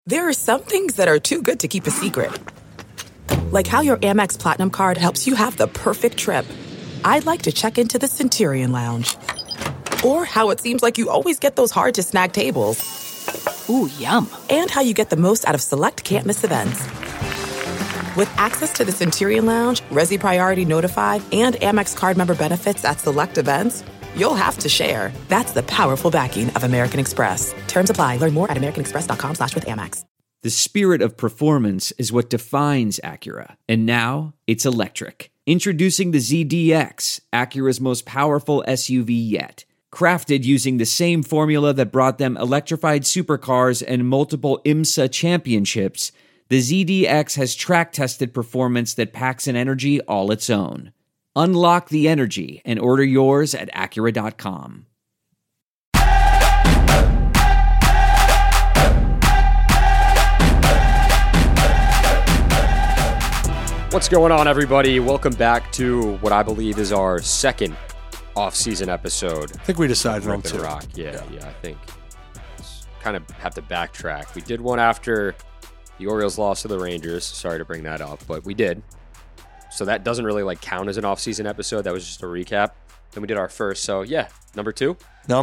There are some things that are too good to keep a secret. Like how your Amex Platinum card helps you have the perfect trip. I'd like to check into the Centurion Lounge. Or how it seems like you always get those hard-to-snag tables. Ooh, yum. And how you get the most out of select can't-miss events. With access to the Centurion Lounge, Resi Priority Notified, and Amex card member benefits at select events, you'll have to share. That's the powerful backing of American Express. Terms apply. Learn more at americanexpress.com/withAmex. The spirit of performance is what defines Acura. And now, it's electric. Introducing the ZDX, Acura's most powerful SUV yet. Crafted using the same formula that brought them electrified supercars and multiple IMSA championships, the ZDX has track-tested performance that packs an energy all its own. Unlock the energy and order yours at Acura.com. What's going on, everybody? Welcome back to what I believe is our second off-season episode. I think we decided on two. Rock. Yeah, I think. Kind of have to backtrack. We did one after the Orioles lost to the Rangers. Sorry to bring that up, but we did. So that doesn't really count as an off-season episode. That was just a recap. Then we did our first. So yeah, number two.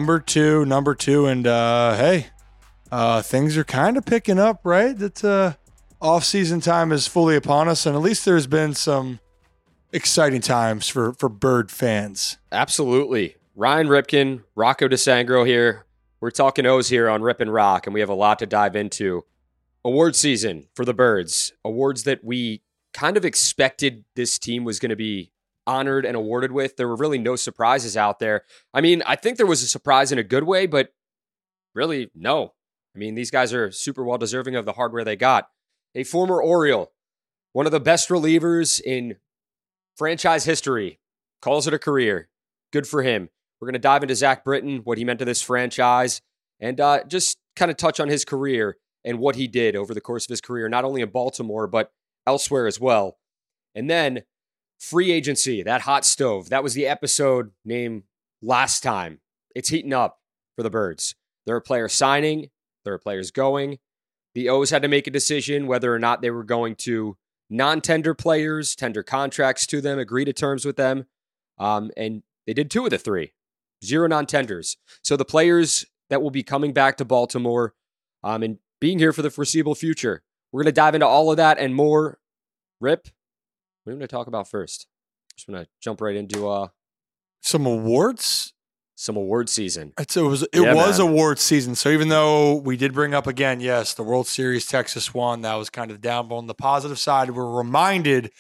And hey, things are kind of picking up, right? That off-season time is fully upon us, and at least there's been some exciting times for Bird fans. Absolutely. Ryan Ripken, Rocco DeSangro here. We're talking O's here on Rip and Rock, and we have a lot to dive into. Award season for the Birds. Awards that we kind of expected this team was going to be honored and awarded with. There were really no surprises out there. I mean, I think there was a surprise in a good way, but really, no. I mean, these guys are super well deserving of the hardware they got. A former Oriole, one of the best relievers in franchise history, calls it a career. Good for him. We're going to dive into Zach Britton, what he meant to this franchise, and just kind of touch on his career and what he did over the course of his career, not only in Baltimore, but elsewhere as well. And then free agency, that hot stove. That was the episode named last time. It's heating up for the Birds. There are players signing. There are players going. The O's had to make a decision whether or not they were going to non-tender players, tender contracts to them, agree to terms with them. And they did 2 of the 3. 0 non-tenders. So the players that will be coming back to Baltimore and being here for the foreseeable future. We're going to dive into all of that and more. Rip, what are we going to talk about first? Just going to jump right into some awards. Some award season. It was award season. So even though we did bring up again, yes, the World Series, Texas won. That was kind of down on the positive side. We're reminded,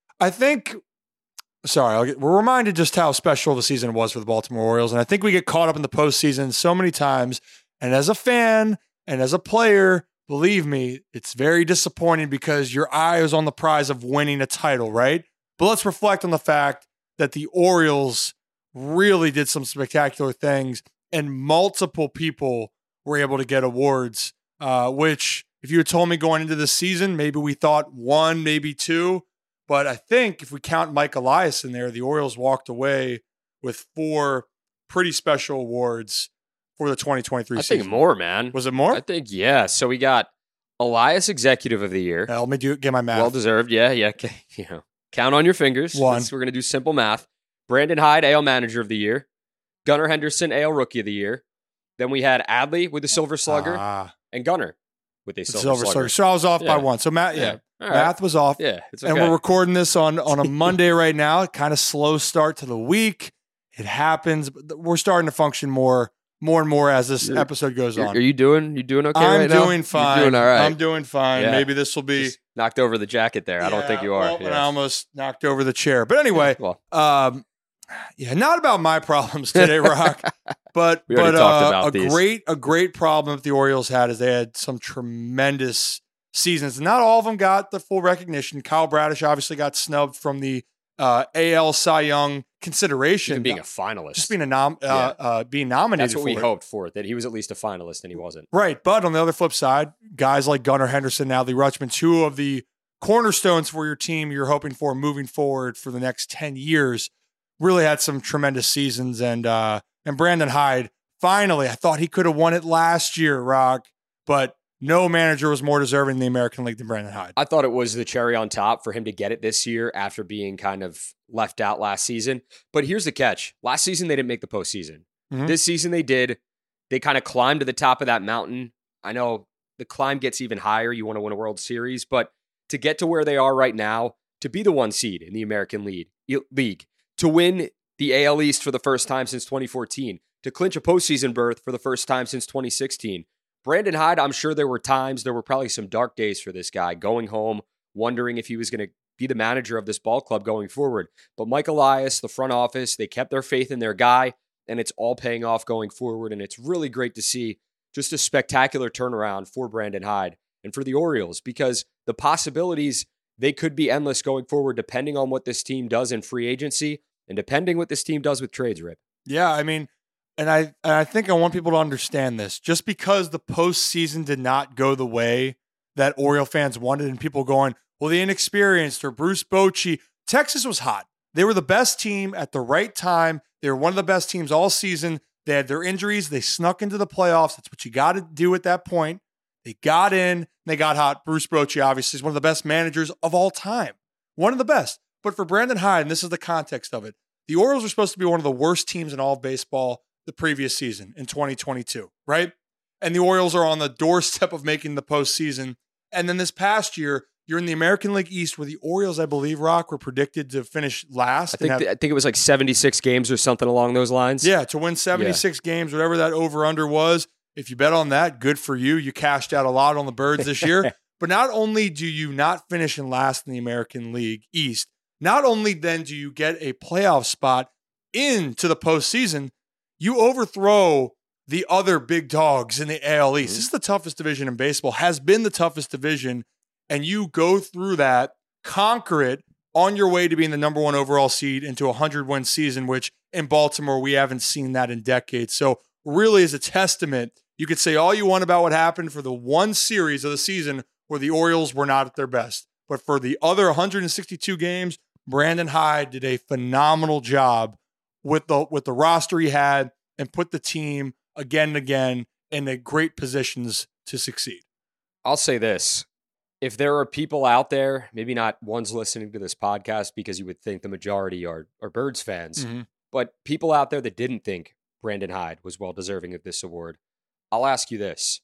we're reminded just how special the season was for the Baltimore Orioles. And I think we get caught up in the postseason so many times. And as a fan and as a player, believe me, it's very disappointing because your eye is on the prize of winning a title, right? But let's reflect on the fact that the Orioles really did some spectacular things and multiple people were able to get awards, which if you had told me going into this season, maybe we thought 1, maybe 2. But I think if we count Mike Elias in there, the Orioles walked away with 4 pretty special awards for the 2023 season. I think more, man. Was it more? I think, yeah. So we got Elias Executive of the Year. Let me get my math. Well deserved. Yeah. Count on your fingers. 1. We're going to do simple math. Brandon Hyde, AL Manager of the Year. Gunnar Henderson, AL Rookie of the Year. Then we had Adley with the Silver Slugger. And Gunnar with a Silver Slugger. So I was off by 1. So math was off. Yeah, it's okay. And we're recording this on a Monday right now. Kind of slow start to the week. It happens. But we're starting to function more and more as this episode goes on. Are you doing okay right now? I'm doing fine. You're doing all right. I'm doing fine. Yeah. Maybe this will be... Just knocked over the jacket there. I don't think you are. Well, I almost knocked over the chair. But anyway, not about my problems today, Rock. But talked about a great problem that the Orioles had is they had some tremendous seasons. Not all of them got the full recognition. Kyle Bradish obviously got snubbed from the AL Cy Young consideration. Even being a finalist. Just being being nominated. That's what we hoped for, that he was at least a finalist, and he wasn't. Right. But on the other flip side, guys like Gunnar Henderson, Adley Rutschman, 2 of the cornerstones for your team you're hoping for moving forward for the next 10 years, really had some tremendous seasons. And Brandon Hyde, finally, I thought he could have won it last year, Rock, but no manager was more deserving in the American League than Brandon Hyde. I thought it was the cherry on top for him to get it this year after being kind of left out last season. But here's the catch. Last season, they didn't make the postseason. Mhm. This season, they did. They kind of climbed to the top of that mountain. I know the climb gets even higher. You want to win a World Series. But to get to where they are right now, to be the 1 seed in the American League, to win the AL East for the first time since 2014, to clinch a postseason berth for the first time since 2016, Brandon Hyde, I'm sure there were probably some dark days for this guy, going home, wondering if he was going to be the manager of this ball club going forward. But Mike Elias, the front office, they kept their faith in their guy, and it's all paying off going forward. And it's really great to see just a spectacular turnaround for Brandon Hyde and for the Orioles, because the possibilities, they could be endless going forward, depending on what this team does in free agency and depending what this team does with trades, Rip. Yeah, I mean, and I think I want people to understand this. Just because the postseason did not go the way that Oriole fans wanted, and people going, well, the inexperienced or Bruce Bochy, Texas was hot. They were the best team at the right time. They were one of the best teams all season. They had their injuries. They snuck into the playoffs. That's what you got to do at that point. They got in. They got hot. Bruce Bochy, obviously, is one of the best managers of all time. One of the best. But for Brandon Hyde, and this is the context of it, the Orioles were supposed to be one of the worst teams in all of baseball the previous season in 2022, right? And the Orioles are on the doorstep of making the postseason. And then this past year, you're in the American League East, where the Orioles, I believe, Rock, were predicted to finish last. I think it was like 76 games or something along those lines. Yeah, to win 76 games, whatever that over-under was. If you bet on that, good for you. You cashed out a lot on the Birds this year. But not only do you not finish in last in the American League East, not only then do you get a playoff spot into the postseason, you overthrow the other big dogs in the AL East. This is the toughest division in baseball, has been the toughest division, and you go through that, conquer it on your way to being the number 1 overall seed into a 100-win season, which in Baltimore, we haven't seen that in decades. So really is a testament. You could say all you want about what happened for the one series of the season where the Orioles were not at their best. But for the other 162 games, Brandon Hyde did a phenomenal job with the roster he had and put the team again and again in a great positions to succeed. I'll say this. If there are people out there, maybe not ones listening to this podcast, because you would think the majority are Birds fans, but people out there that didn't think Brandon Hyde was well deserving of this award, I'll ask you this.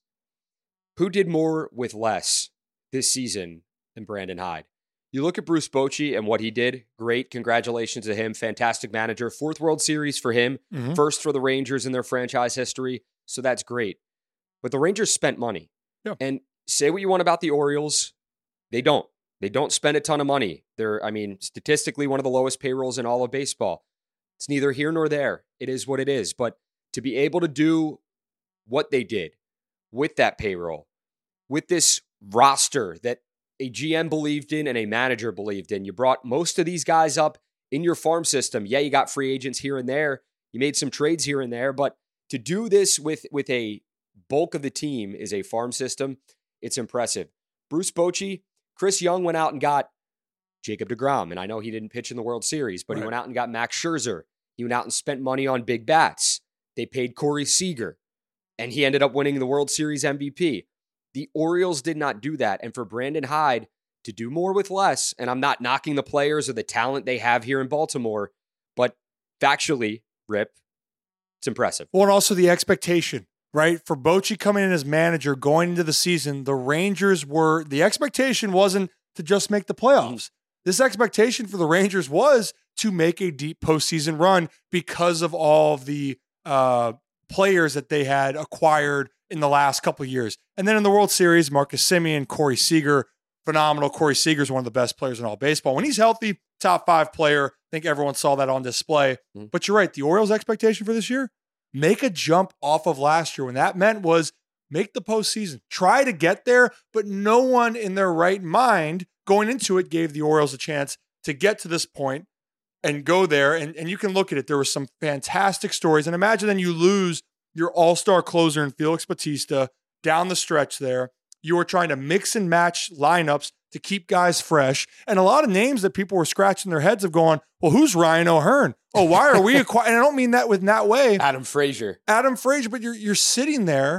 Who did more with less this season than Brandon Hyde? You look at Bruce Bochy and what he did. Great. Congratulations to him. Fantastic manager. 4th World Series for him. First for the Rangers in their franchise history. So that's great. But the Rangers spent money. Yeah. And say what you want about the Orioles. They don't. They don't spend a ton of money. They're, statistically one of the lowest payrolls in all of baseball. It's neither here nor there. It is what it is. But to be able to do what they did with that payroll, with this roster that a GM believed in and a manager believed in. You brought most of these guys up in your farm system. Yeah, you got free agents here and there. You made some trades here and there. But to do this with a bulk of the team is a farm system. It's impressive. Bruce Bochy, Chris Young went out and got Jacob deGrom. And I know he didn't pitch in the World Series, but he went out and got Max Scherzer. He went out and spent money on big bats. They paid Corey Seager. And he ended up winning the World Series MVP. The Orioles did not do that. And for Brandon Hyde to do more with less, and I'm not knocking the players or the talent they have here in Baltimore, but factually, Rip, it's impressive. Well, and also the expectation, right? For Bochy coming in as manager going into the season, the expectation wasn't to just make the playoffs. This expectation for the Rangers was to make a deep postseason run because of all of the players that they had acquired in the last couple of years. And then in the World Series, Marcus Semien, Corey Seager, phenomenal. Corey Seager is one of the best players in all baseball. When he's healthy, top 5 player. I think everyone saw that on display. But you're right. The Orioles' expectation for this year, make a jump off of last year when that meant was make the postseason. Try to get there, but no one in their right mind going into it gave the Orioles a chance to get to this point and go there. And you can look at it. There were some fantastic stories. And imagine then you lose your all-star closer in Felix Bautista down the stretch there. You were trying to mix and match lineups to keep guys fresh. And a lot of names that people were scratching their heads of going, well, who's Ryan O'Hearn? Oh, why are we acquiring? And I don't mean that with that way. Adam Frazier. But you're sitting there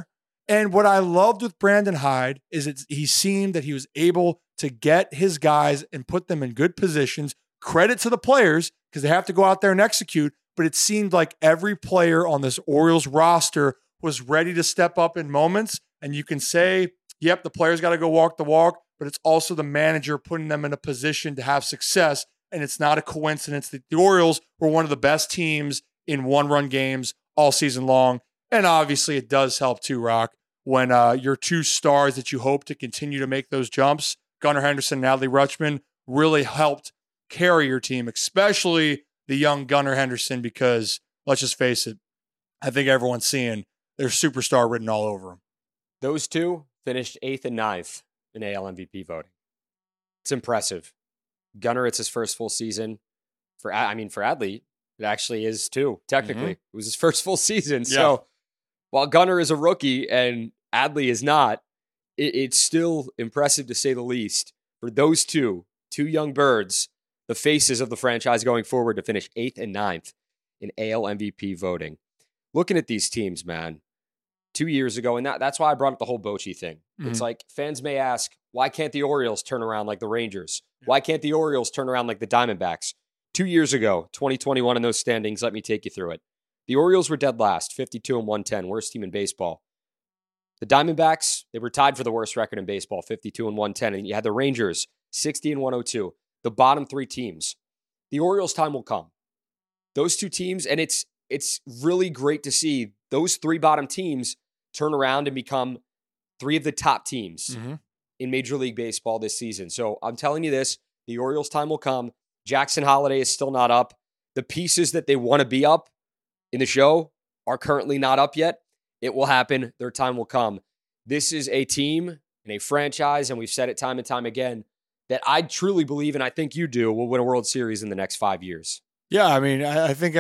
And what I loved with Brandon Hyde is he seemed that he was able to get his guys and put them in good positions. Credit to the players because they have to go out there and execute. But it seemed like every player on this Orioles roster was ready to step up in moments. And you can say, yep, the players got to go walk the walk, but it's also the manager putting them in a position to have success. And it's not a coincidence that the Orioles were one of the best teams in one-run games all season long. And obviously it does help too, Rock, when your two stars that you hope to continue to make those jumps, Gunnar Henderson and Adley Rutschman, really helped carry your team, especially the young Gunnar Henderson, because let's just face it, I think everyone's seeing their superstar written all over them. Those two finished 8th and 9th in AL MVP voting. It's impressive. Gunnar, it's his first full season. For Adley, it actually is too, technically. It was his first full season. Yeah. So while Gunnar is a rookie and Adley is not, it's still impressive to say the least for those two young birds, the faces of the franchise going forward, to finish 8th and 9th in AL MVP voting. Looking at these teams, man, 2 years ago, and that's why I brought up the whole Bochy thing. It's like fans may ask, why can't the Orioles turn around like the Rangers? Why can't the Orioles turn around like the Diamondbacks? 2 years ago, 2021 in those standings, let me take you through it. The Orioles were dead last, 52 and 110, worst team in baseball. The Diamondbacks, they were tied for the worst record in baseball, 52 and 110. And you had the Rangers, 60 and 102. The bottom three teams. The Orioles' time will come. Those two teams, and it's really great to see those three bottom teams turn around and become three of the top teams in Major League Baseball this season. So I'm telling you this, the Orioles' time will come. Jackson Holiday is still not up. The pieces that they want to be up in the show are currently not up yet. It will happen. Their time will come. This is a team and a franchise, and we've said it time and time again, that I truly believe, and I think you do, will win a World Series in the next 5 years. Yeah, I mean, I think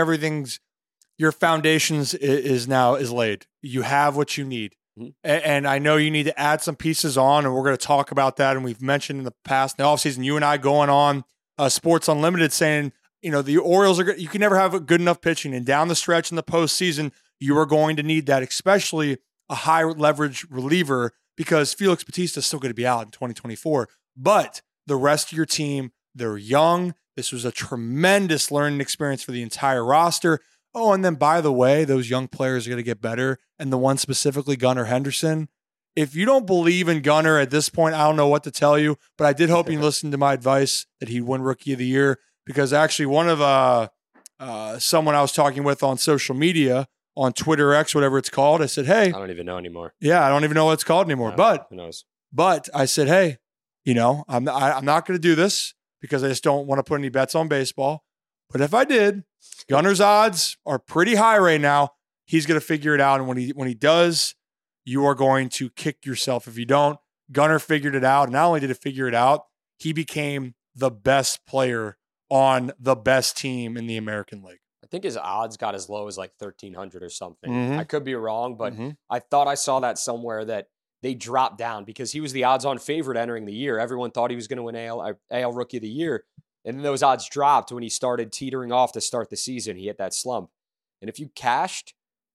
your foundations is laid. You have what you need. And I know you need to add some pieces on, and we're going to talk about that. And we've mentioned in the past, in the offseason, you and I going on Sports Unlimited saying, the Orioles you can never have a good enough pitching. And down the stretch in the postseason, you are going to need that, especially a high leverage reliever, because Felix Bautista is still going to be out in 2024. But the rest of your team, they're young. This was a tremendous learning experience for the entire roster. Oh, and then by the way, those young players are going to get better. And the one specifically, Gunnar Henderson. If you don't believe in Gunnar at this point, I don't know what to tell you, but I did hope you listened to my advice that he'd win Rookie of the Year, because actually one of someone I was talking with on social media, on Twitter X, whatever it's called, I said, hey. I don't even know anymore. Yeah, I don't even know what it's called anymore. But who knows? But I said, hey, I'm not going to do this because I just don't want to put any bets on baseball. But if I did, Gunnar's odds are pretty high right now. He's going to figure it out. And when he does, you are going to kick yourself if you don't. Gunnar figured it out. Not only did he figure it out, he became the best player on the best team in the American League. I think his odds got as low as like 1,300 or something. I could be wrong, but I thought I saw that somewhere that they dropped down because he was the odds-on favorite entering the year. Everyone thought he was going to win AL Rookie of the Year. And then those odds dropped when he started teetering off to start the season. He hit that slump. And if you cashed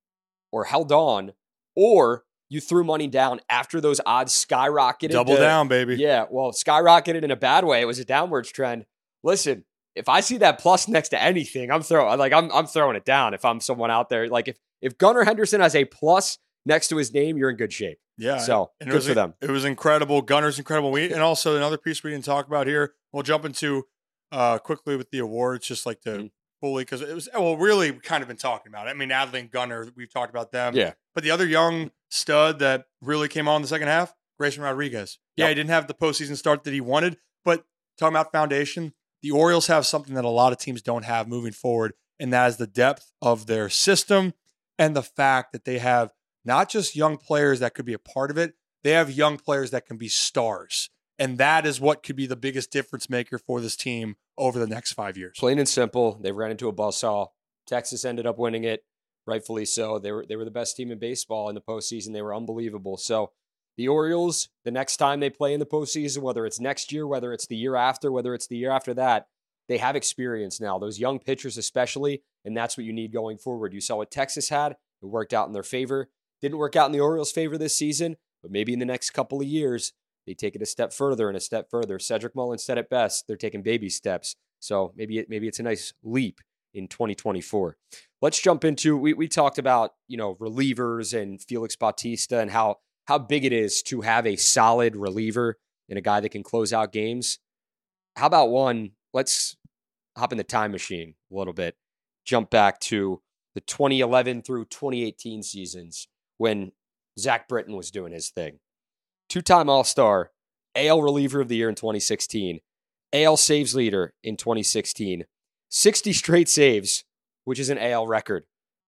or held on, or you threw money down after those odds skyrocketed. Double down, baby. Yeah, well, skyrocketed in a bad way. It was a downwards trend. Listen, if I see that plus next to anything, I'm throwing it down. If I'm someone out there, like if Gunnar Henderson has a plus next to his name, you're in good shape. Yeah. So good for them. It was incredible. Gunnar's incredible. And also another piece we didn't talk about here. We'll jump into quickly with the awards, just like to fully, because it was, really kind of been talking about it. I mean, Adley and Gunnar, we've talked about them. Yeah. But the other young stud that really came on in the second half, Grayson Rodriguez. Yeah, he didn't have the postseason start that he wanted, but talking about foundation, the Orioles have something that a lot of teams don't have moving forward, and that is the depth of their system and the fact that they have not just young players that could be a part of it, they have young players that can be stars. And that is what could be the biggest difference maker for this team over the next 5 years. Plain and simple, they ran into a buzzsaw. Texas ended up winning it, rightfully so. They were the best team in baseball in the postseason. They were unbelievable. So the Orioles, the next time they play in the postseason, whether it's next year, whether it's the year after, whether it's the year after that, they have experience now, those young pitchers especially, and that's what you need going forward. You saw what Texas had. It worked out in their favor. Didn't work out in the Orioles' favor this season, but maybe in the next couple of years, they take it a step further and a step further. Cedric Mullins said it best. They're taking baby steps. So maybe it's a nice leap in 2024. Let's jump into, we talked about, relievers and Felix Bautista and how big it is to have a solid reliever and a guy that can close out games. How about one? Let's hop in the time machine a little bit. Jump back to the 2011 through 2018 seasons when Zach Britton was doing his thing. Two-time All-Star, AL reliever of the year in 2016, AL saves leader in 2016, 60 straight saves, which is an AL record.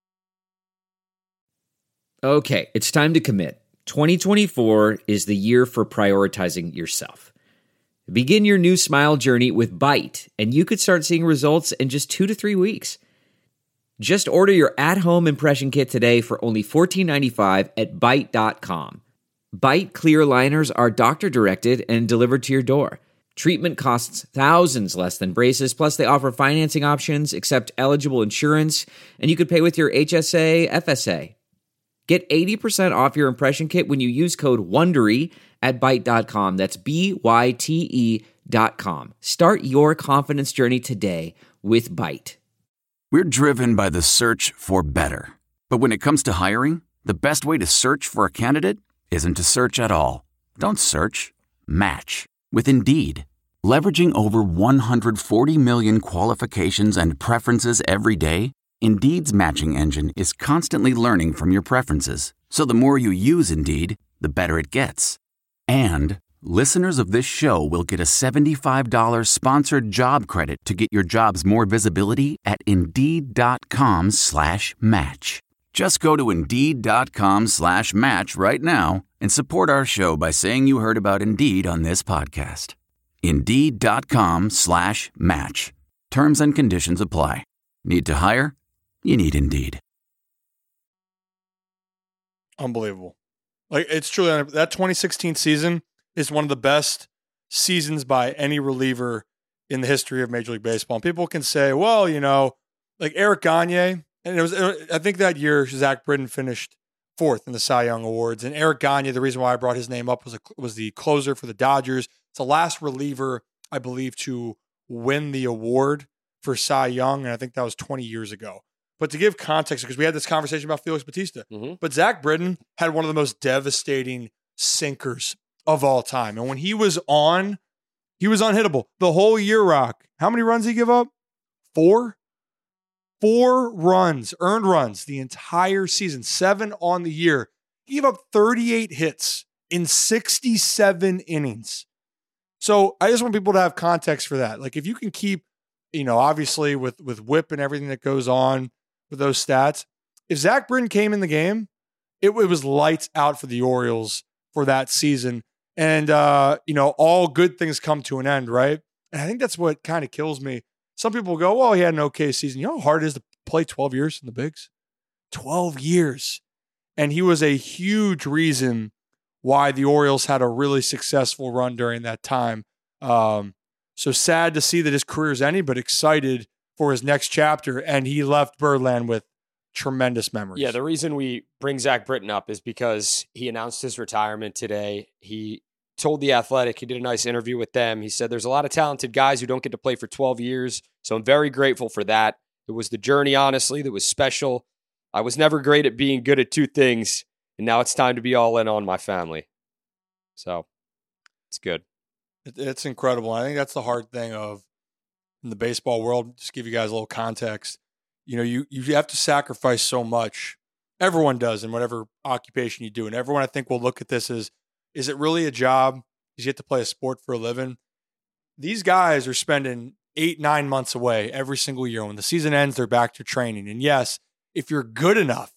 Okay, it's time to commit. 2024 is the year for prioritizing yourself. Begin your new smile journey with Byte, and you could start seeing results in just 2 to 3 weeks. Just order your at-home impression kit today for only $14.95 at Byte.com. Byte clear liners are doctor-directed and delivered to your door. Treatment costs thousands less than braces, plus they offer financing options, accept eligible insurance, and you could pay with your HSA, FSA. Get 80% off your impression kit when you use code WONDERY at Byte.com. That's BYTE.com. Start your confidence journey today with Byte. We're driven by the search for better. But when it comes to hiring, the best way to search for a candidate isn't to search at all. Don't search. Match with Indeed. Leveraging over 140 million qualifications and preferences every day, Indeed's matching engine is constantly learning from your preferences. So the more you use Indeed, the better it gets. And listeners of this show will get a $75 sponsored job credit to get your jobs more visibility at Indeed.com/match. Just go to Indeed.com/match right now and support our show by saying you heard about Indeed on this podcast. Indeed.com/match. Terms and conditions apply. Need to hire? You need Indeed. Unbelievable. Like, it's truly, that 2016 season is one of the best seasons by any reliever in the history of Major League Baseball. And people can say, well, like Eric Gagne, and I think that year Zach Britton finished 4th in the Cy Young Awards. And Eric Gagne, the reason why I brought his name up was the closer for the Dodgers. It's the last reliever, I believe, to win the award for Cy Young, and I think that was 20 years ago. But to give context, because we had this conversation about Felix Bautista, but Zach Britton had one of the most devastating sinkers of all time. And when he was unhittable. The whole year, Rock. How many runs did he give up? 4? 4 runs, earned runs, the entire season. 7 on the year. He gave up 38 hits in 67 innings. So I just want people to have context for that. Like, if you can keep, obviously with whip and everything that goes on with those stats, if Zach Britton came in the game, it was lights out for the Orioles for that season. And, all good things come to an end, right? And I think that's what kind of kills me. Some people go, well, he had an okay season. You know how hard it is to play 12 years in the bigs? 12 years. And he was a huge reason why the Orioles had a really successful run during that time. So sad to see that his career is ending, but excited for his next chapter. And he left Birdland with tremendous memories. Yeah, the reason we bring Zach Britton up is because he announced his retirement today. He told The Athletic, he did a nice interview with them. He said, there's a lot of talented guys who don't get to play for 12 years. So I'm very grateful for that. It was the journey, honestly, that was special. I was never great at being good at 2 things. And now it's time to be all in on my family. So it's good. It's incredible. I think that's the hard thing in the baseball world. Just give you guys a little context. You have to sacrifice so much. Everyone does in whatever occupation you do. And everyone, I think, will look at this as, is it really a job? Is you have to play a sport for a living? These guys are spending 8-9 months away every single year. When the season ends, they're back to training. And yes, if you're good enough,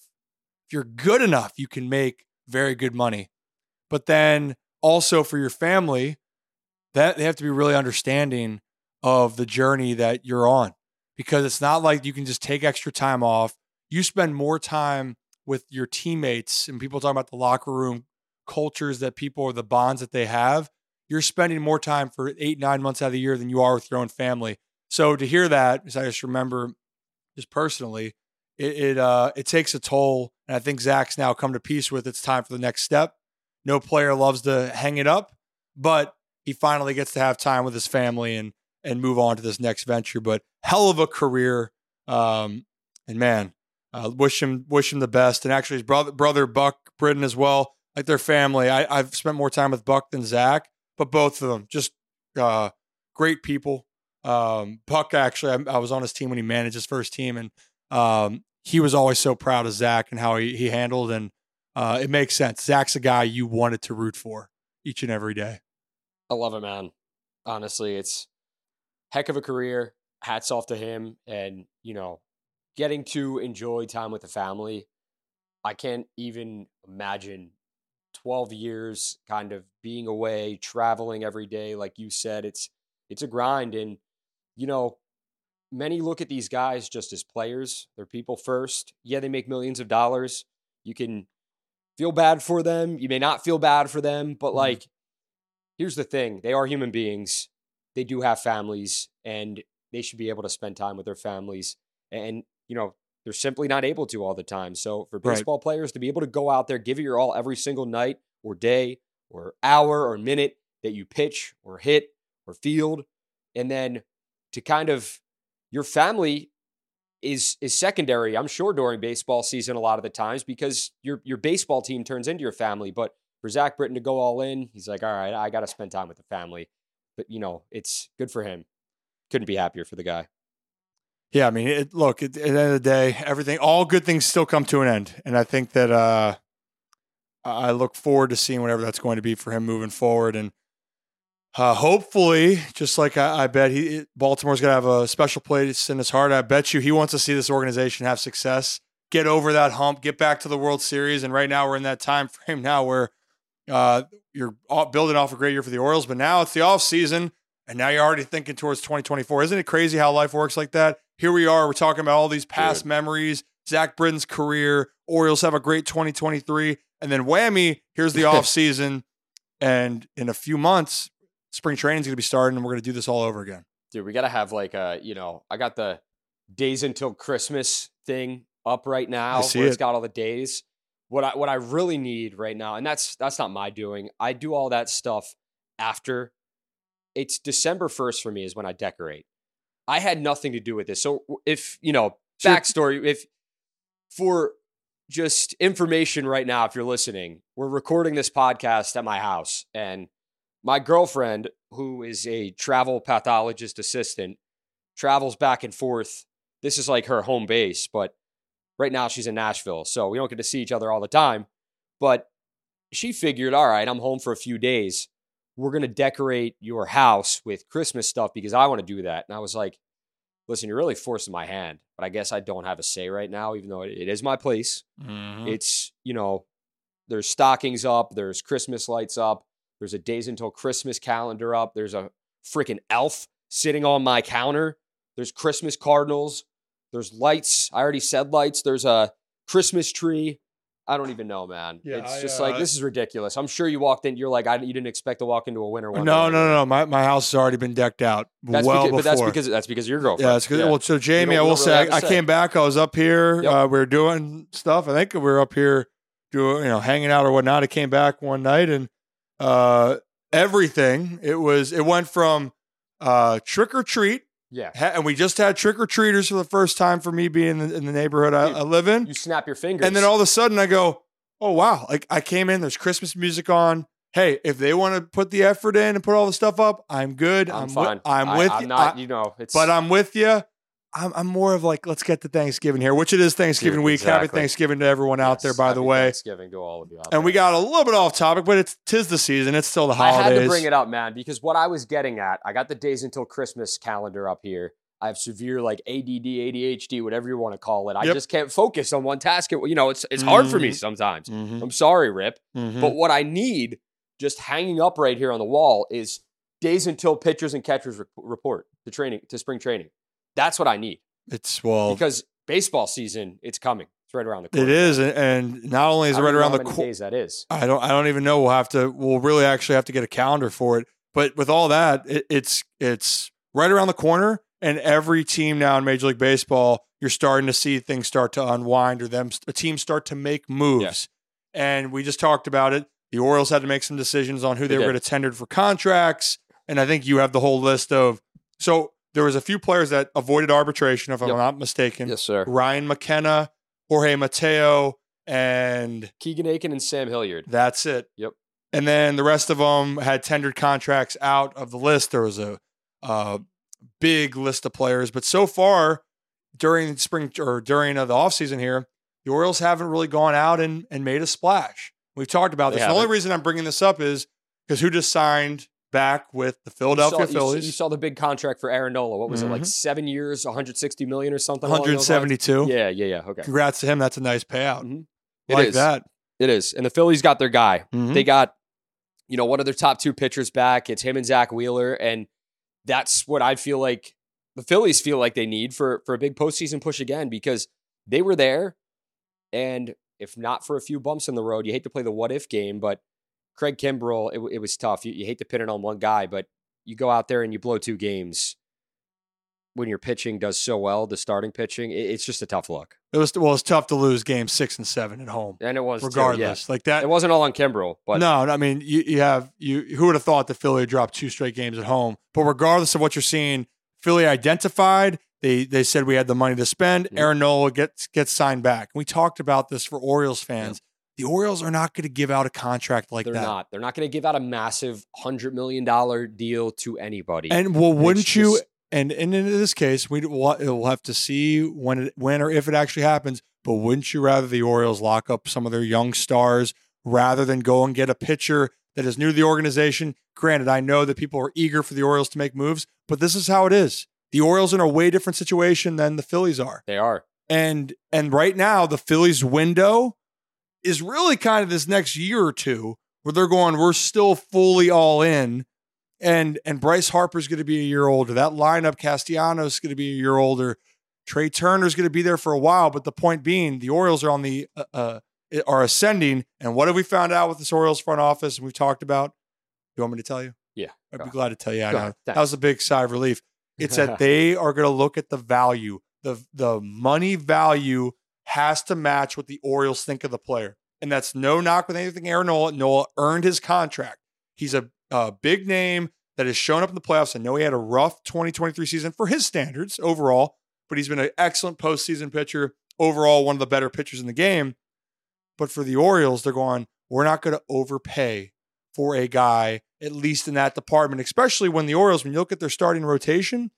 you can make very good money. But then also for your family, that they have to be really understanding of the journey that you're on, because it's not like you can just take extra time off. You spend more time with your teammates, and people talk about the locker room cultures that people, or the bonds that they have. You're spending more time for 8-9 months out of the year than you are with your own family. So to hear that, I just remember, just personally, it takes a toll. And I think Zach's now come to peace with it's time for the next step. No player loves to hang it up, but he finally gets to have time with his family and move on to this next venture. But hell of a career. And man, wish him the best. And actually his brother Buck Britton as well, like their family. I've spent more time with Buck than Zach, but both of them just great people. Buck, actually, I was on his team when he managed his first team, and he was always so proud of Zach and how he handled. And it makes sense. Zach's a guy you wanted to root for each and every day. I love it, man. Honestly, it's heck of a career. Hats off to him. And, getting to enjoy time with the family. I can't even imagine 12 years kind of being away, traveling every day. Like you said, it's a grind. And, many look at these guys just as players. They're people first. Yeah, they make millions of dollars. You can feel bad for them. You may not feel bad for them, but like, here's the thing. They are human beings. They do have families, and they should be able to spend time with their families. And, they're simply not able to all the time. So for baseball players to be able to go out there, give it your all every single night or day or hour or minute that you pitch or hit or field, and then to kind of, your family is secondary, I'm sure, during baseball season a lot of the times, because your baseball team turns into your family. But for Zach Britton to go all in, he's like, all right, I got to spend time with the family. But, it's good for him. Couldn't be happier for the guy. Yeah, I mean, at the end of the day, all good things still come to an end. And I think that I look forward to seeing whatever that's going to be for him moving forward. And hopefully, just like I bet Baltimore's going to have a special place in his heart, I bet you he wants to see this organization have success, get over that hump, get back to the World Series. And right now we're in that time frame now where you're building off a great year for the Orioles, but now it's the off season, and now you're already thinking towards 2024. Isn't it crazy how life works like that? Here we are. We're talking about all these past memories, Zach Britton's career. Orioles have a great 2023, and then whammy, here's the off season, and in a few months, spring training is going to be starting, and we're going to do this all over again. Dude, we got to have I got the days until Christmas thing up right now. It's got all the days. What I really need right now, and that's not my doing. I do all that stuff after. It's December 1st for me is when I decorate. I had nothing to do with this. So if, backstory, if for just information right now, if you're listening, we're recording this podcast at my house, and my girlfriend, who is a travel pathologist assistant, travels back and forth. This is like her home base, but right now she's in Nashville, so we don't get to see each other all the time. But she figured, all right, I'm home for a few days. We're going to decorate your house with Christmas stuff because I want to do that. And I was like, listen, you're really forcing my hand, but I guess I don't have a say right now, even though it is my place. Mm-hmm. It's, there's stockings up, there's Christmas lights up, there's a days until Christmas calendar up, there's a freaking elf sitting on my counter, there's Christmas cardinals, there's lights. I already said lights. There's a Christmas tree. I don't even know, man. Yeah, it's just like, this is ridiculous. I'm sure you walked in, you're like, you didn't expect to walk into a winter one. No. My house has already been decked out before. But that's because of your girlfriend. Yeah, that's good. Yeah. Well, so Jamie, I will say, I came back. I was up here. Yep. We were doing stuff. I think we were up here doing, hanging out or whatnot. I came back one night and everything. It went from trick or treat. Yeah. And we just had trick-or-treaters for the first time for me being in the neighborhood I live in. You snap your fingers. And then all of a sudden I go, oh, wow. Like I came in, there's Christmas music on. Hey, if they want to put the effort in and put all the stuff up, I'm good. I'm fine. I'm with you. But I'm with you. I'm more of like, let's get to Thanksgiving here, which it is Thanksgiving week. Exactly. Happy Thanksgiving to everyone out there, by the way. Thanksgiving to all of you out there. And we got a little bit off topic, but tis the season. It's still the holidays. I had to bring it up, man, because what I was getting at, I got the days until Christmas calendar up here. I have severe ADD, ADHD, whatever you want to call it. I just can't focus on one task. It's hard for me sometimes. Mm-hmm. I'm sorry, Rip. Mm-hmm. But what I need just hanging up right here on the wall is days until pitchers and catchers report to spring training. That's what I need. Because baseball season, it's coming. It's right around the corner. It is, and not only is it right around the corner. Days that is. I don't even know. We'll really actually have to get a calendar for it. But with all that, it's right around the corner. And every team now in Major League Baseball, you're starting to see things start to unwind or a team start to make moves. Yeah. And we just talked about it. The Orioles had to make some decisions on who they were going to tender for contracts. And I think you have the whole list of – so there was a few players that avoided arbitration, if I'm not mistaken. Yes, sir. Ryan McKenna, Jorge Mateo, and Keegan Aiken and Sam Hilliard. That's it. Yep. And then the rest of them had tendered contracts out of the list. There was a big list of players. But so far during spring or during the offseason here, the Orioles haven't really gone out and made a splash. We've talked about this. The only reason I'm bringing this up is because who just signed back with the Philadelphia Phillies. You saw the big contract for Aaron Nola. What was it, like 7 years, $160 million or something? 172. Yeah. Okay. Congrats to him. That's a nice payout. Mm-hmm. Like that. It is. And the Phillies got their guy. Mm-hmm. They got, one of their top two pitchers back. It's him and Zach Wheeler. And that's what I feel like the Phillies feel like they need for a big postseason push again, because they were there. And if not for a few bumps in the road, you hate to play the what if game, but Craig Kimbrell, it was tough. You hate to pin it on one guy, but you go out there and you blow 2 games when your pitching does so well, the starting pitching. It's just a tough look. It's tough to lose games 6 and 7 at home. And it was regardless. Like that. It wasn't all on Kimbrell, but no, I mean, who would have thought that Philly dropped 2 straight games at home? But regardless of what you're seeing, Philly identified. They said we had the money to spend. Mm-hmm. Aaron Nola gets signed back. We talked about this for Orioles fans. Yeah. The Orioles are not going to give out a contract like that. They're not going to give out a massive $100 million deal to anybody. And well, wouldn't you? And in this case, we'll have to see when or if it actually happens. But wouldn't you rather the Orioles lock up some of their young stars rather than go and get a pitcher that is new to the organization? Granted, I know that people are eager for the Orioles to make moves, but this is how it is. The Orioles are in a way different situation than the Phillies are. They are. And right now, the Phillies window is really kind of this next year or two where they're going, we're still fully all in. And Bryce Harper's going to be a year older. That lineup, Castellanos, is going to be a year older. Trey Turner's going to be there for a while. But the point being, the Orioles are on the are ascending. And what have we found out with this Orioles front office? And we've talked about. You want me to tell you? Yeah, I'd be glad to tell you. That was a big sigh of relief. It's that they are going to look at the value. The money value has to match what the Orioles think of the player. And that's no knock with anything Aaron Nola. Nola earned his contract. He's a big name that has shown up in the playoffs. I know he had a rough 2023 season for his standards overall, but he's been an excellent postseason pitcher. Overall, one of the better pitchers in the game. But for the Orioles, they're going, we're not going to overpay for a guy, at least in that department, especially when the Orioles, when you look at their starting rotation,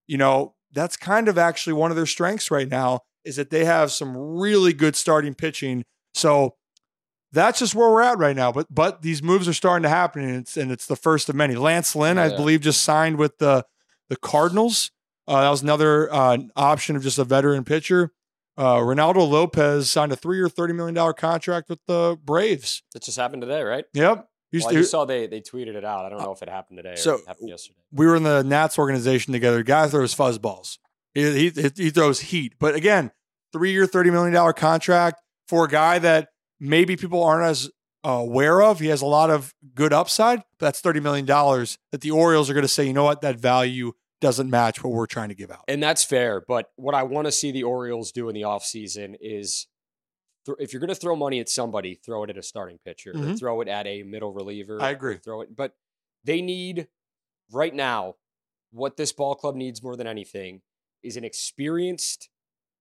that's kind of actually one of their strengths right now is that they have some really good starting pitching. So that's just where we're at right now. But these moves are starting to happen, and it's the first of many. Lance Lynn, I believe, just signed with the Cardinals. That was another option of just a veteran pitcher. Ronaldo Lopez signed a 3-year, $30 million contract with the Braves. That just happened today, right? Yep. I just saw they tweeted it out. I don't know if it happened today or it happened yesterday. We were in the Nats organization together. The guy throws fuzzballs. He throws heat. But again, 3-year, $30 million contract for a guy that maybe people aren't as aware of. He has a lot of good upside, but that's $30 million that the Orioles are going to say, you know what, that value doesn't match what we're trying to give out. And that's fair. But what I want to see the Orioles do in the offseason is if you're going to throw money at somebody, throw it at a starting pitcher, or throw it at a middle reliever. I agree. But they need right now, what this ball club needs more than anything is an experienced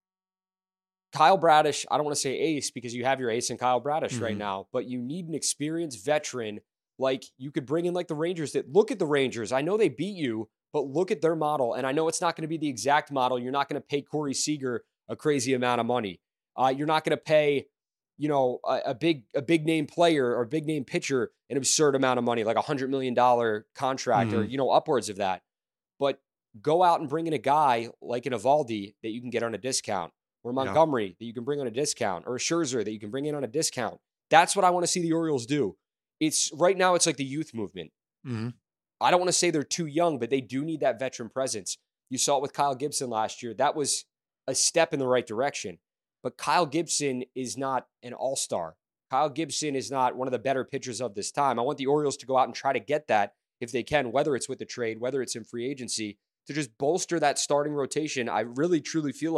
Kyle Bradish. I don't want to say ace because you have your ace in Kyle Bradish right now, but you need an experienced veteran. Like you could bring in like the Rangers that look at the Rangers. I know they beat you, but look at their model. And I know it's not going to be the exact model. You're not going to pay Corey Seager a crazy amount of money. You're not going to pay, a big name player or big name pitcher an absurd amount of money, like $100 million contract or, upwards of that. But go out and bring in a guy like an Eovaldi that you can get on a discount, or Montgomery that you can bring on a discount, or a Scherzer that you can bring in on a discount. That's what I want to see the Orioles do. Right now it's like the youth movement. Mm-hmm. I don't want to say they're too young, but they do need that veteran presence. You saw it with Kyle Gibson last year. That was a step in the right direction. But Kyle Gibson is not an all-star. Kyle Gibson is not one of the better pitchers of this time. I want the Orioles to go out and try to get that if they can, whether it's with the trade, whether it's in free agency, to just bolster that starting rotation. I really, truly feel like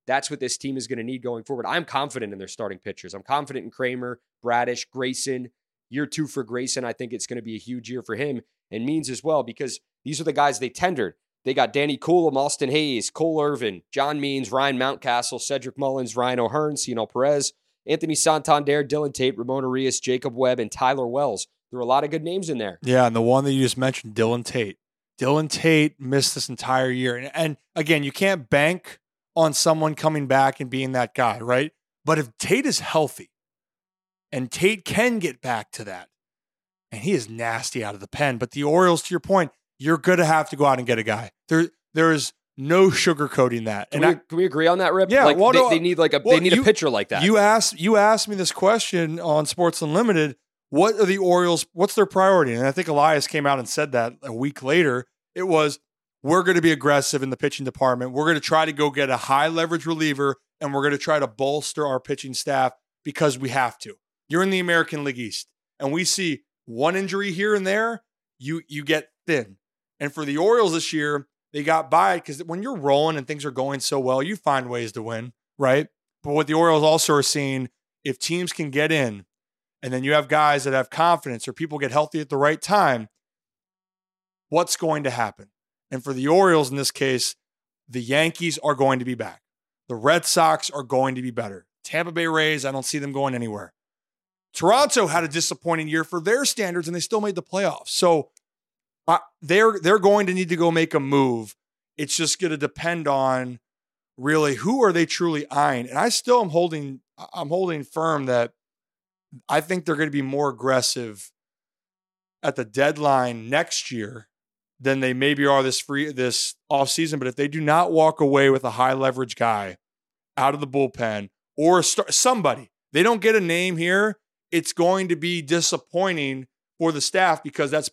that's what this team is going to need going forward. I'm confident in their starting pitchers. I'm confident in Kramer, Bradish, Grayson. Year 2 for Grayson, I think it's going to be a huge year for him, and Means as well, because these are the guys they tendered. They got Danny Coulomb, Austin Hayes, Cole Irvin, John Means, Ryan Mountcastle, Cedric Mullins, Ryan O'Hearn, Cianel Perez, Anthony Santander, Dylan Tate, Ramon Arias, Jacob Webb, and Tyler Wells. There are a lot of good names in there. Yeah, and the one that you just mentioned, Dylan Tate. Dylan Tate missed this entire year. And again, you can't bank on someone coming back and being that guy, right? But if Tate is healthy, and Tate can get back to that, and he is nasty out of the pen. But the Orioles, to your point, you're going to have to go out and get a guy. There is no sugarcoating that. Can we agree on that, Rip? Yeah, like, they need a pitcher like that. You asked me this question on Sports Unlimited. What are the Orioles? What's their priority? And I think Elias came out and said that a week later. It was, we're going to be aggressive in the pitching department. We're going to try to go get a high leverage reliever, and we're going to try to bolster our pitching staff because we have to. You're in the American League East, and we see one injury here and there, you get thin. And for the Orioles this year, they got by because when you're rolling and things are going so well, you find ways to win, right? But what the Orioles also are seeing, if teams can get in, and then you have guys that have confidence or people get healthy at the right time, what's going to happen? And for the Orioles in this case, the Yankees are going to be back. The Red Sox are going to be better. Tampa Bay Rays, I don't see them going anywhere. Toronto had a disappointing year for their standards, and they still made the playoffs. So they're going to need to go make a move. It's just going to depend on really who are they truly eyeing. And I still am holding firm that I think they're going to be more aggressive at the deadline next year than they maybe are this offseason. But if they do not walk away with a high leverage guy out of the bullpen or somebody, they don't get a name here, it's going to be disappointing for the staff because that's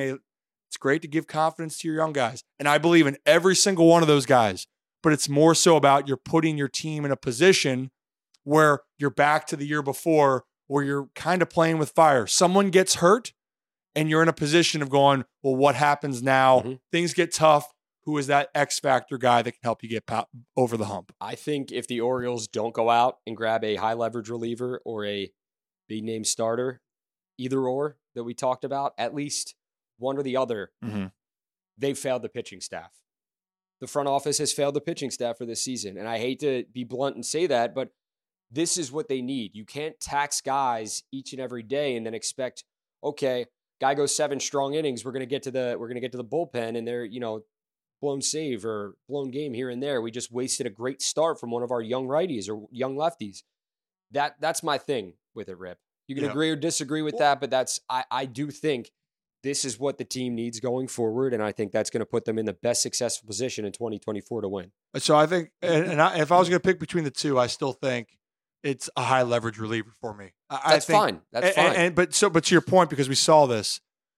it's great to give confidence to your young guys. And I believe in every single one of those guys, but it's more so about you're putting your team in a position where you're back to the year before, where you're kind of playing with fire. Someone gets hurt and you're in a position of going, well, what happens now? Mm-hmm. Things get tough. Who is that X factor guy that can help you get over the hump? I think if the Orioles don't go out and grab a high leverage reliever or a big name starter, either or that we talked about, at least one or the other, they've failed the pitching staff. The front office has failed the pitching staff for this season. And I hate to be blunt and say that, but this is what they need. You can't tax guys each and every day and then expect, okay, guy goes 7 strong innings, we're going to get to the bullpen and they're, blown save or blown game here and there. We just wasted a great start from one of our young righties or young lefties. That's my thing with it, Rip. You can agree or disagree with that, but I do think this is what the team needs going forward, and I think that's going to put them in the best successful position in 2024 to win. So I think, if I was going to pick between the two, I still think it's a high leverage reliever for me. That's fine. But to your point, because we saw this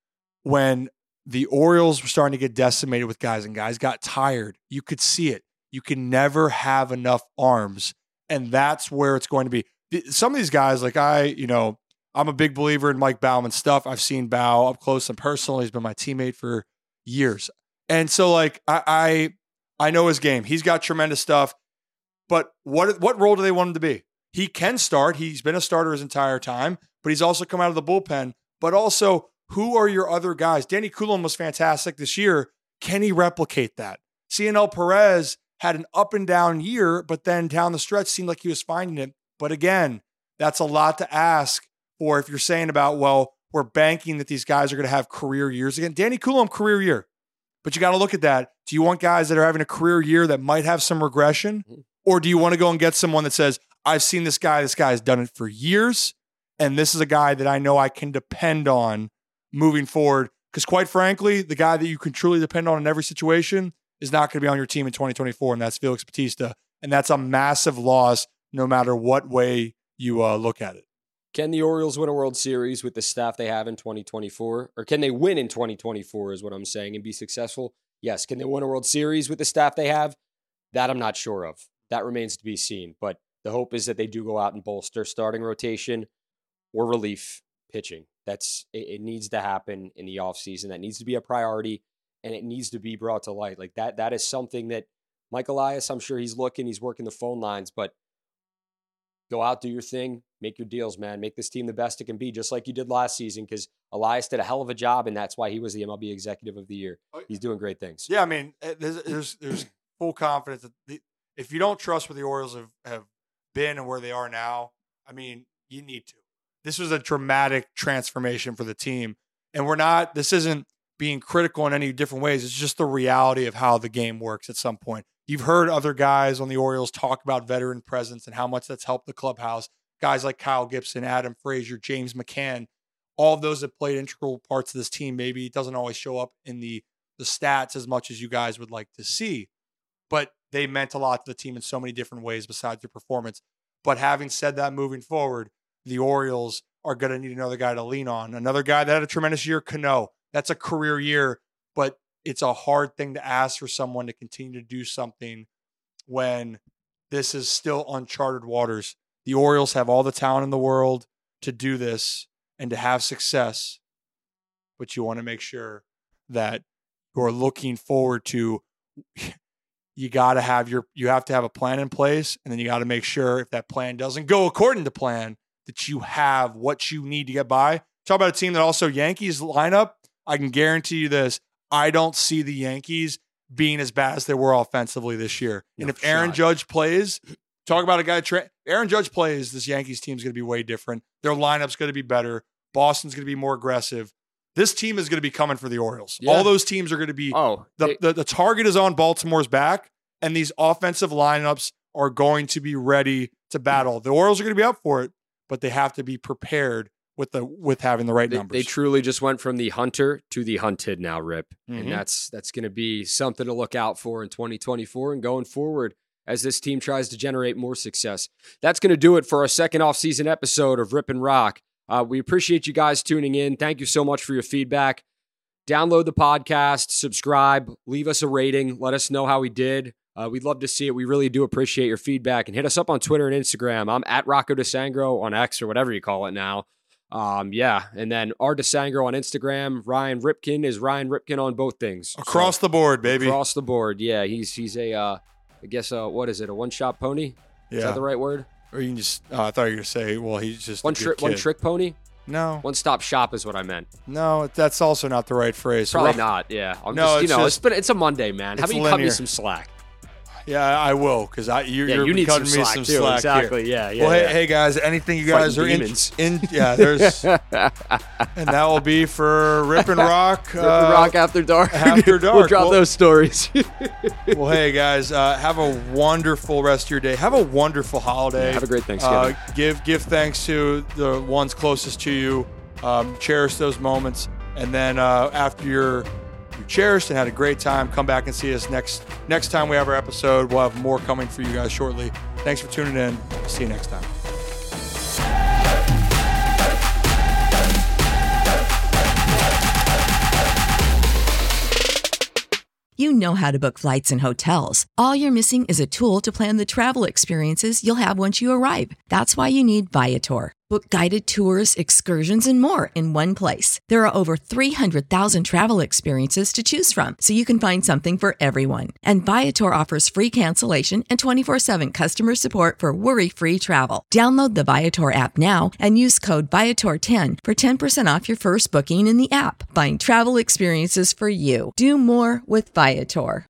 when the Orioles were starting to get decimated with guys and guys got tired, you could see it. You can never have enough arms, and that's where it's going to be. Some of these guys, like I'm a big believer in Mike Bauman's stuff. I've seen Bao up close and personal. He's been my teammate for years. And so I know his game. He's got tremendous stuff. But what role do they want him to be? He can start. He's been a starter his entire time, but he's also come out of the bullpen. But also, who are your other guys? Danny Coulomb was fantastic this year. Can he replicate that? Cianel Perez had an up and down year, but then down the stretch seemed like he was finding it. But again, that's a lot to ask for if you're saying about, well, we're banking that these guys are going to have career years again. Danny Coulomb, career year. But you got to look at that. Do you want guys that are having a career year that might have some regression? Or do you want to go and get someone that says, I've seen this guy has done it for years, and this is a guy that I know I can depend on moving forward? Because quite frankly, the guy that you can truly depend on in every situation is not going to be on your team in 2024, and that's Felix Bautista. And that's a massive loss no matter what way you look at it. Can the Orioles win a World Series with the staff they have in 2024? Or can they win in 2024 is what I'm saying and be successful? Yes. Can they win a World Series with the staff they have? That I'm not sure of. That remains to be seen. But the hope is that they do go out and bolster starting rotation or relief pitching. It needs to happen in the offseason. That needs to be a priority, and it needs to be brought to light. Like that is something that Mike Elias, I'm sure he's looking, he's working the phone lines, but go out, do your thing, make your deals, man. Make this team the best it can be, just like you did last season, because Elias did a hell of a job, and that's why he was the MLB Executive of the Year. He's doing great things. Yeah, I mean, there's full confidence that if you don't trust where the Orioles have been and where they are now, I mean, you need to. This was a dramatic transformation for the team. And this isn't being critical in any different ways. It's just the reality of how the game works at some point. You've heard other guys on the Orioles talk about veteran presence and how much that's helped the clubhouse. Guys like Kyle Gibson, Adam Frazier, James McCann, all of those have played integral parts of this team. Maybe it doesn't always show up in the stats as much as you guys would like to see, but they meant a lot to the team in so many different ways besides their performance. But having said that, moving forward, the Orioles are going to need another guy to lean on. Another guy that had a tremendous year, Cano. That's a career year, but it's a hard thing to ask for someone to continue to do something when this is still uncharted waters. The Orioles have all the talent in the world to do this and to have success, but you want to make sure that you're looking forward to. You have to have a plan in place, and then you got to make sure if that plan doesn't go according to plan, that you have what you need to get by. Talk about a team that also Yankees lineup. I can guarantee you this. I don't see the Yankees being as bad as they were offensively this year. And if Aaron Judge plays, talk about a guy. Aaron Judge plays, this Yankees team is going to be way different. Their lineup's going to be better. Boston's going to be more aggressive. This team is going to be coming for the Orioles. Yeah. All those teams are going to be. The target is on Baltimore's back, and these offensive lineups are going to be ready to battle. The Orioles are going to be up for it, but they have to be prepared with having the right numbers. They truly just went from the hunter to the hunted now, Rip. Mm-hmm. And that's going to be something to look out for in 2024 and going forward as this team tries to generate more success. That's going to do it for our second off-season episode of Rip and Rock. We appreciate you guys tuning in. Thank you so much for your feedback. Download the podcast, subscribe, leave us a rating, let us know how we did. We'd love to see it. We really do appreciate your feedback. And hit us up on Twitter and Instagram. I'm at Rocco DeSangro on X or whatever you call it now. And then R DeSangro on Instagram. Ryan Ripken is Ryan Ripken on both things. Across the board, baby. Across the board, yeah. He's a, I guess, what is it, a one-shot pony? Yeah. Is that the right word? Or you can just, I thought you were going to say, well, he's just one trick pony? No. One-stop shop is what I meant. No, that's also not the right phrase. Probably not, yeah. It's a Monday, man. How about you cut me some slack? Yeah, I will, because you're need cutting some me slack some too. slack exactly. here. Yeah. Well, hey guys, anything you guys Fighting are in, there's, and that will be for Rip and Rock. Rip and Rock After Dark. After Dark. We'll drop those stories. Well, hey guys, have a wonderful rest of your day. Have a wonderful holiday. Yeah, have a great Thanksgiving. Give thanks to the ones closest to you. Cherish those moments, and then after you're cherished and had a great time, come back and see us next time we have our episode. We'll have more coming for you guys shortly. Thanks for tuning in. See you next time. You know how to book flights and hotels. All you're missing is a tool to plan the travel experiences you'll have once you arrive. That's why you need Viator. Book guided tours, excursions, and more in one place. There are over 300,000 travel experiences to choose from, so you can find something for everyone. And Viator offers free cancellation and 24/7 customer support for worry-free travel. Download the Viator app now and use code Viator10 for 10% off your first booking in the app. Find travel experiences for you. Do more with Viator.